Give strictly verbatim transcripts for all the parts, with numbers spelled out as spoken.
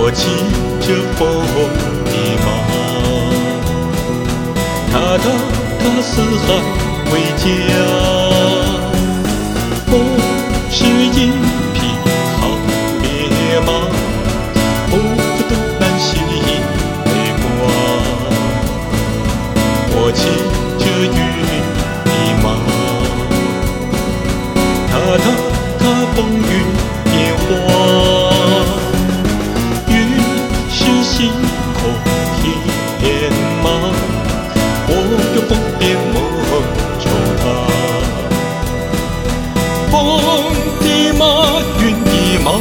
我骑着风的马，踏踏踏四海为家。我是一匹好烈马，我不东南西北刮。我骑着云的马，踏踏踏风雨变化。心口天马，我用风变梦愁他。风的马，云的马，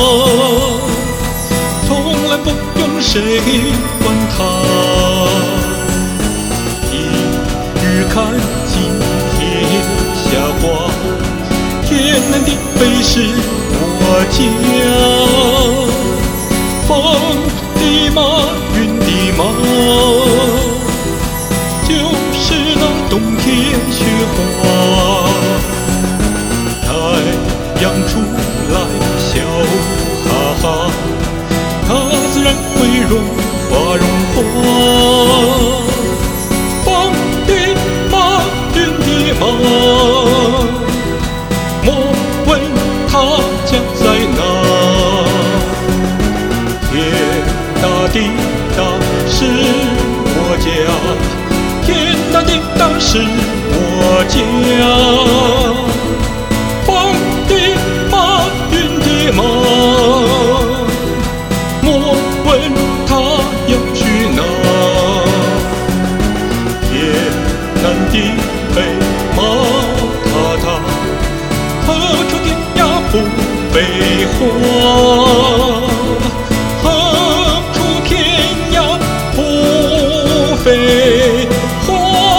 从来不用谁管它。一日看尽天下花，天南地北是我家。风的马，云的马，就是那冬天雪花。太阳出来笑哈哈，它自然会融化融化。风的马，云的马，莫问它家在哪。地大是我家，天大地大是我家。风的马，云的马，莫问它要去哪。天南地北马踏踏，何处天涯不悲欢。飞花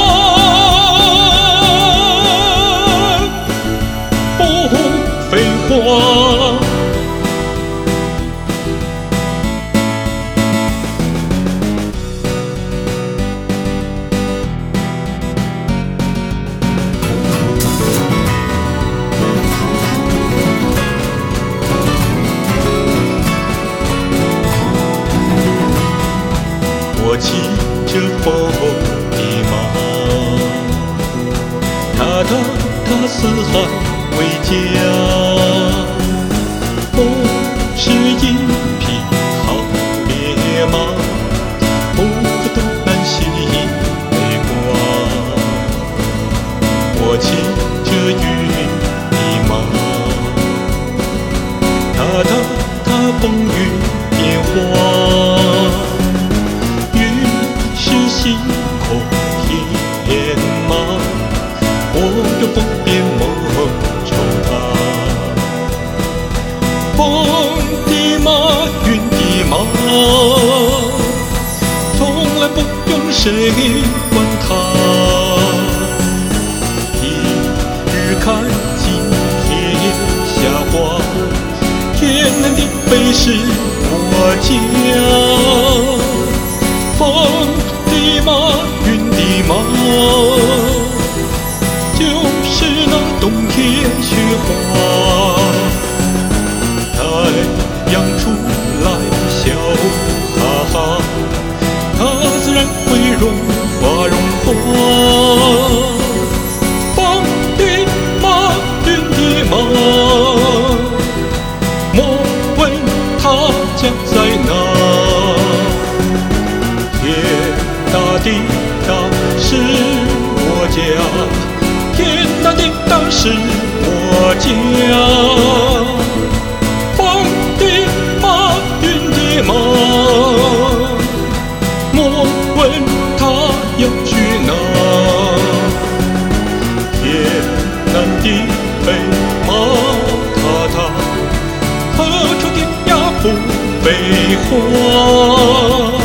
不飞花，我骑着风的马，踏踏踏四海为家。我是一匹好烈马，我不东南西北刮。我骑着云的马，踏踏踏风雨变化。心口天马，我用风变梦愁他。风的马，云的马，从来不用谁管它。一日看尽天下花，天南地北是我家。风的马，云的马，就是那冬天雪花。太阳出来笑哈哈，它自然会融化融化。风的马，云的马，莫问它家在哪。地大是我家，天大地大是我家。风的马，云的马，莫问它要去哪。天南地北马踏踏，何处天涯不悲欢。